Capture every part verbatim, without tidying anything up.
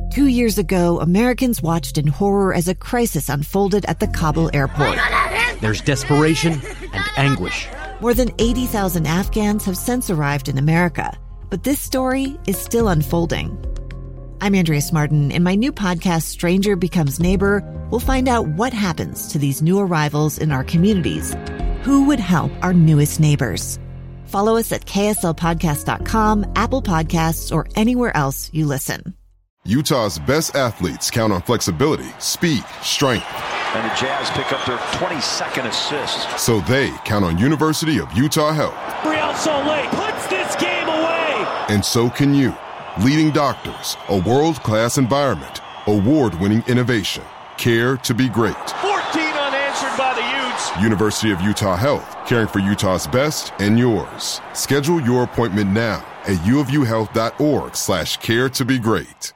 Two years ago, Americans watched in horror as a crisis unfolded at the Kabul airport. There's desperation and anguish. More than eighty thousand Afghans have since arrived in America, but this story is still unfolding. I'm Andrea Martin. In my new podcast, Stranger Becomes Neighbor, we'll find out what happens to these new arrivals in our communities. Who would help our newest neighbors? Follow us at K S L podcast dot com, Apple Podcasts, or anywhere else you listen. Utah's best athletes count on flexibility, speed, strength. And the Jazz pick up their twenty-second assist. So they count on University of Utah Health. Real Salt Lake puts this game away. And so can you. Leading doctors, a world-class environment, award-winning innovation, care to be great. fourteen unanswered by the Utes. University of Utah Health, caring for Utah's best and yours. Schedule your appointment now at uofuhealth.org slash care to be great.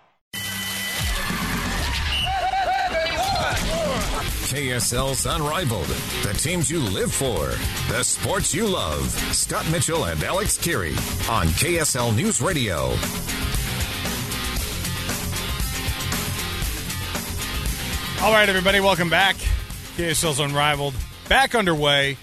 K S L's Unrivaled, the teams you live for, the sports you love. Scott Mitchell and Alex Keary on K S L News Radio. All right, everybody, welcome back. K S L's Unrivaled back underway.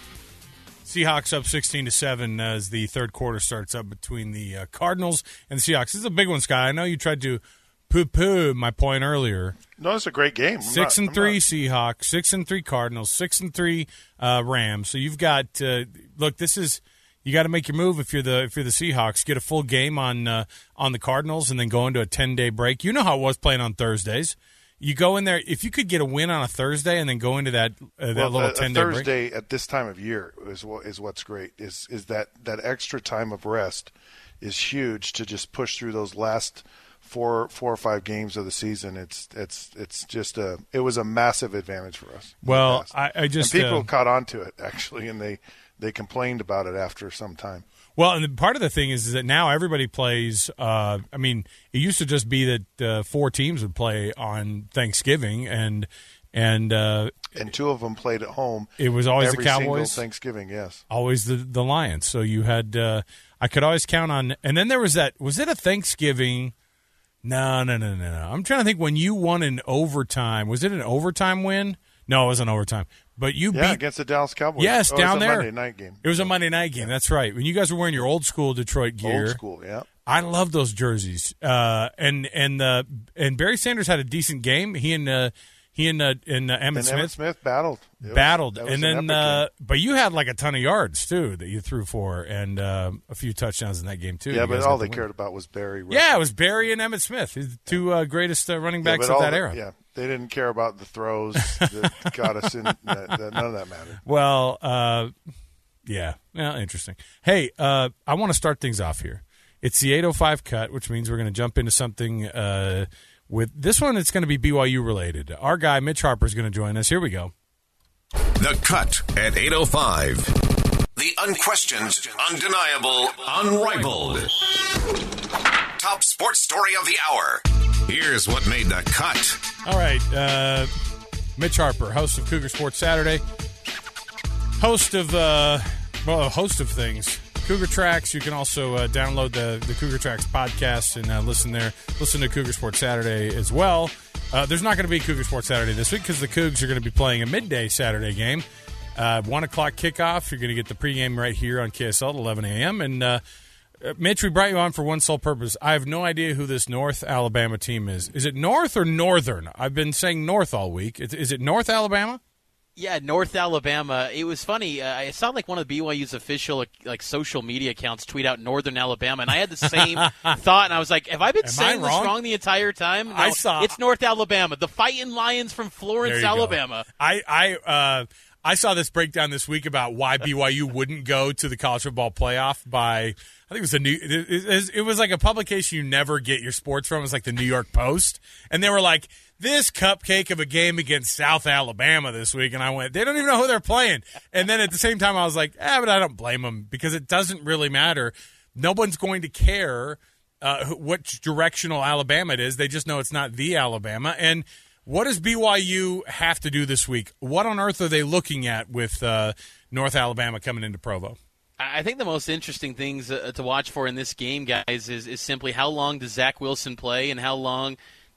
Seahawks up sixteen to seven as the third quarter starts up between the uh, Cardinals and the Seahawks. This is a big one, Scott. I know you tried to poo-poo my point earlier. No, it's a great game. I'm six not, and I'm three not. Seahawks, six and three Cardinals, six and three uh, Rams. So you've got uh, look. This is you got to make your move if you're the if you're the Seahawks. Get a full game on uh, on the Cardinals and then go into a ten day break. You know how it was playing on Thursdays. You go in there if you could get a win on a Thursday and then go into that uh, that well, little a, ten day a break. Thursday at this time of year is what is what's great. Is is that that extra time of rest is huge to just push through those last four four or five games of the season. It's it's it's just a it was a massive advantage for us. Well, I, I just and people uh, caught on to it actually, and they they complained about it after some time. Well, and part of the thing is, is that now everybody plays. Uh, I mean, it used to just be that uh, four teams would play on Thanksgiving, and and uh, and two of them played at home. It was always every the Cowboys. Single Thanksgiving, yes, always the the Lions. So you had uh, I could always count on. And then there was that. Was it a Thanksgiving? No, no, no, no, no. I'm trying to think when you won in overtime. Was it an overtime win? No, it wasn't overtime. But you yeah, beat against the Dallas Cowboys. Yes, oh, down it was a there. Monday night game. It was a Monday night game. That's right. When you guys were wearing your old school Detroit gear. Old school, yeah. I love those jerseys. Uh, and and uh, and Barry Sanders had a decent game. He and uh, he and uh, and uh, Emmitt and Smith, Emmitt Smith battled. It battled, was, and an then uh, but you had like a ton of yards too that you threw for, and uh, a few touchdowns in that game too. Yeah, You but guys all got they the cared win. about was Barry. Yeah, it was Barry and Emmitt Smith, the two uh, greatest uh, running backs yeah, of all that the, era. Yeah, they didn't care about the throws that got us in. That, that, none of that mattered. Well, uh, yeah, well, interesting. Hey, uh, I want to start things off here. It's the eight oh five cut, which means we're going to jump into something uh, with this one. It's going to be B Y U related. Our guy Mitch Harper is going to join us. Here we go. The Cut at eight oh five. The unquestioned, undeniable, unrivaled. Top sports story of the hour. Here's what made the cut. All right. Uh, Mitch Harper, host of Cougar Sports Saturday. Host of, uh, well, a host of things. Cougar Tracks. You can also uh, download the, the Cougar Tracks podcast and uh, listen there. Listen to Cougar Sports Saturday as well. Uh, there's not going to be Cougar Sports Saturday this week because the Cougs are going to be playing a midday Saturday game. Uh, one o'clock kickoff. You're going to get the pregame right here on K S L at eleven a.m. And, uh, Mitch, we brought you on for one sole purpose. I have no idea who this North Alabama team is. Is it North or Northern? I've been saying North all week. Is, is it North Alabama? Yeah, North Alabama. It was funny. Uh, I saw like one of the B Y U's official like social media accounts tweet out Northern Alabama, and I had the same thought, and I was like, have I been Am saying I this wrong? wrong the entire time? No, I saw- it's North Alabama. The Fighting Lions from There Florence, you go. Alabama. I I uh, I saw this breakdown this week about why B Y U wouldn't go to the college football playoff by I think it was a new it, it, it was like a publication you never get your sports from. It was like the New York Post, and they were like, this cupcake of a game against South Alabama this week, and I went, they don't even know who they're playing. And then at the same time, I was like, eh, but I don't blame them because it doesn't really matter. No one's going to care uh, which directional Alabama it is. They just know it's not the Alabama. And what does B Y U have to do this week? What on earth are they looking at with uh, North Alabama coming into Provo? I think the most interesting things uh, to watch for in this game, guys, is, is simply how long does Zach Wilson play and how long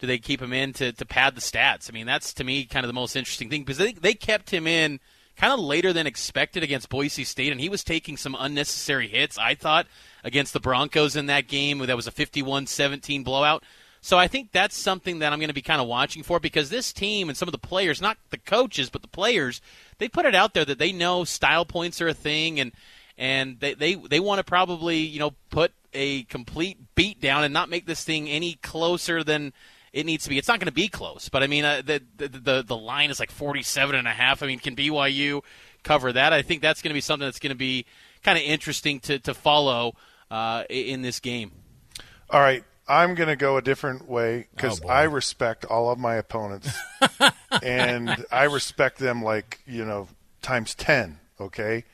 do they keep him in to, to pad the stats? I mean, that's, to me, kind of the most interesting thing, because they, they kept him in kind of later than expected against Boise State, and he was taking some unnecessary hits, I thought, against the Broncos in that game. That was a fifty-one seventeen blowout. So I think that's something that I'm going to be kind of watching for, because this team and some of the players, not the coaches, but the players, they put it out there that they know style points are a thing, and and they, they, they want to probably, you know, put a complete beat down and not make this thing any closer than it needs to be. It's not going to be close, but I mean, uh, the, the the the line is like forty-seven and a half. I mean, can B Y U cover that? I think that's going to be something that's going to be kind of interesting to to follow uh, in this game. All right, I'm going to go a different way, because oh, I respect all of my opponents, and I respect them like, you know, times ten. Okay.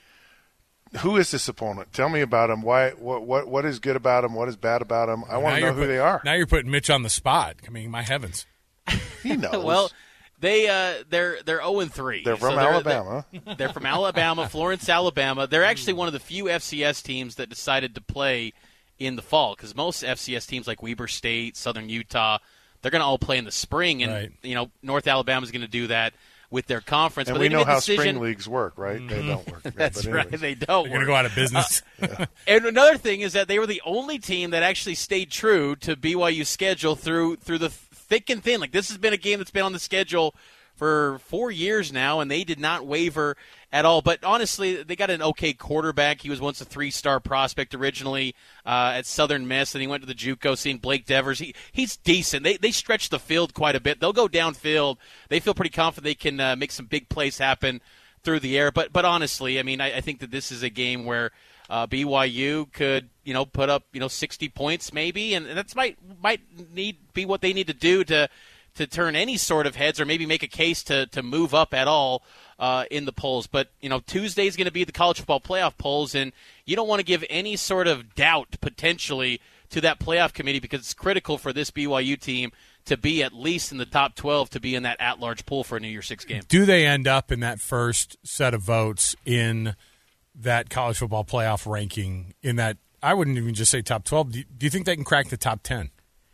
Who is this opponent? Tell me about him. Why? What? What? What is good about him? What is bad about him? I want to know who put, they are. Now you're putting Mitch on the spot. I mean, my heavens. He knows. Well, they uh, they're they're zero and three. They're from so they're, Alabama. They're, they're from Alabama, Florence, Alabama. They're actually one of the few F C S teams that decided to play in the fall, because most F C S teams like Weber State, Southern Utah, they're going to all play in the spring, and right. you know, North Alabama is going to do that with their conference. And but we they know made a how decision. spring leagues work, right? Mm-hmm. They don't work. That's but right. They don't They're work. going to go out of business. Uh, yeah. And another thing is that they were the only team that actually stayed true to B Y U's schedule through through the thick and thin. Like, this has been a game that's been on the schedule for four years now, and they did not waver at all. But honestly, they got an okay quarterback. He was once a three-star prospect originally uh, at Southern Miss, and he went to the JUCO, seeing Blake Devers. He he's decent. They they stretch the field quite a bit. They'll go downfield. They feel pretty confident they can uh, make some big plays happen through the air. But but honestly, I mean, I, I think that this is a game where uh, B Y U could, you know, put up, you know, sixty points maybe, and that's might might need be what they need to do to to turn any sort of heads, or maybe make a case to, to move up at all uh, in the polls. But, you know, Tuesday is going to be the college football playoff polls, and you don't want to give any sort of doubt potentially to that playoff committee, because it's critical for this B Y U team to be at least in the top twelve, to be in that at-large pool for a New Year's Six game. Do they end up in that first set of votes in that college football playoff ranking, in that, I wouldn't even just say top twelve. Do you, do you think they can crack the top ten?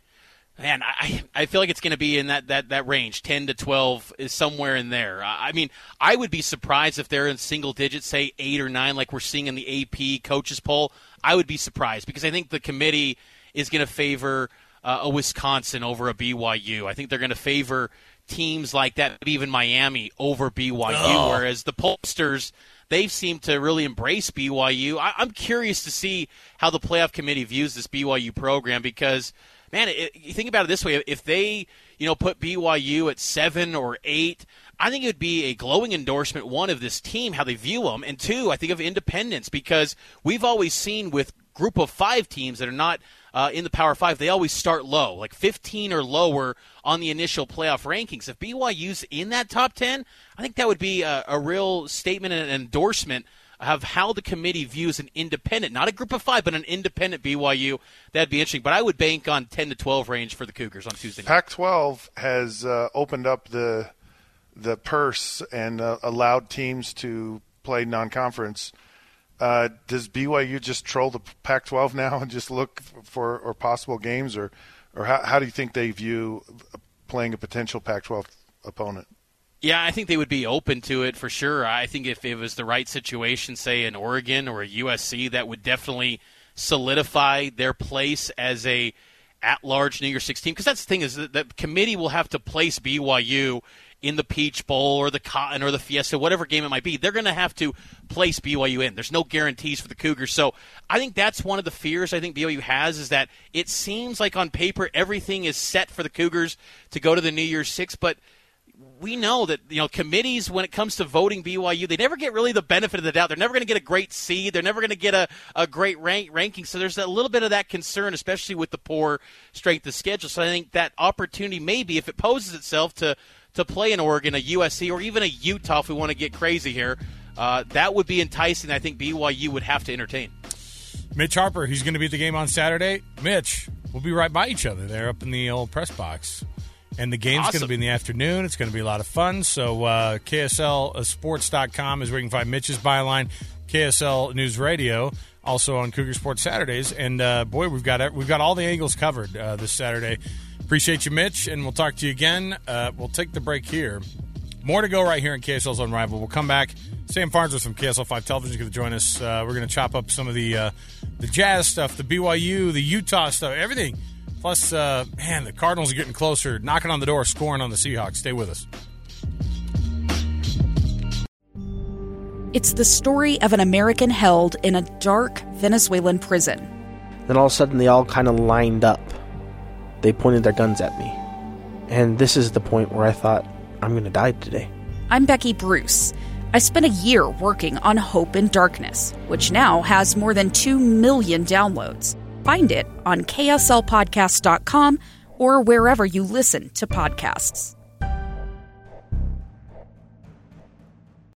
Man, I I feel like it's going to be in that, that, that range, ten to twelve is somewhere in there. I mean, I would be surprised if they're in single digits, say eight or nine, like we're seeing in the A P coaches poll. I would be surprised, because I think the committee is going to favor uh, a Wisconsin over a B Y U. I think they're going to favor teams like that, maybe even Miami over B Y U, oh. whereas the pollsters, they've seemed to really embrace B Y U. I, I'm curious to see how the playoff committee views this B Y U program, because – man, it, you think about it this way: if they, you know, put B Y U at seven or eight, I think it would be a glowing endorsement, one, of this team, how they view them, and two, I think of independence, because we've always seen with group of five teams that are not uh, in the Power Five, they always start low, like fifteen or lower on the initial playoff rankings. If B Y U's in that top ten, I think that would be a, a real statement and an endorsement of how the committee views an independent, not a group of five, but an independent B Y U. That'd be interesting. But I would bank on ten to twelve range for the Cougars on Tuesday night. Pac twelve has uh, opened up the the purse and uh, allowed teams to play non-conference. Uh, does B Y U just troll the Pac twelve now and just look for or possible games, or or how, how do you think they view playing a potential Pac twelve opponent? Yeah, I think they would be open to it for sure. I think if it was the right situation, say an Oregon or a U S C, that would definitely solidify their place as a at-large New Year's Six team. Because that's the thing, is that the committee will have to place B Y U in the Peach Bowl or the Cotton or the Fiesta, whatever game it might be. They're going to have to place B Y U in. There's no guarantees for the Cougars. So I think that's one of the fears I think B Y U has, is that it seems like on paper everything is set for the Cougars to go to the New Year's Six, but we know that, you know, committees, when it comes to voting B Y U, they never get really the benefit of the doubt. They're never going to get a great seed. They're never going to get a, a great rank, ranking. So there's a little bit of that concern, especially with the poor strength of schedule. So I think that opportunity, maybe if it poses itself to, to play in Oregon, a U S C, or even a Utah, if we want to get crazy here, uh, that would be enticing. I think B Y U would have to entertain. Mitch Harper, he's going to be at the game on Saturday. Mitch, we'll be right by each other there up in the old press box. And the game's awesome. Going to be in the afternoon. It's going to be a lot of fun. So uh, K S L sports dot com is where you can find Mitch's byline. K S L News Radio, also on Cougar Sports Saturdays. And, uh, boy, we've got we've got all the angles covered uh, this Saturday Appreciate you, Mitch, and we'll talk to you again. Uh, we'll take the break here. More to go right here in K S L's Unrivaled. We'll come back. Sam Farnsworth from K S L five Television is going to join us. Uh, we're going to chop up some of the uh, the Jazz stuff, the B Y U, the Utah stuff, everything. Plus, uh, man, the Cardinals are getting closer, knocking on the door, scoring on the Seahawks. Stay with us. It's the story of an American held in a dark Venezuelan prison. Then all of a sudden, they all kind of lined up. They pointed their guns at me. And this is the point where I thought, I'm going to die today. I'm Becky Bruce. I spent a year working on Hope in Darkness, which now has more than two million downloads. Find it on K S L podcast dot com or wherever you listen to podcasts.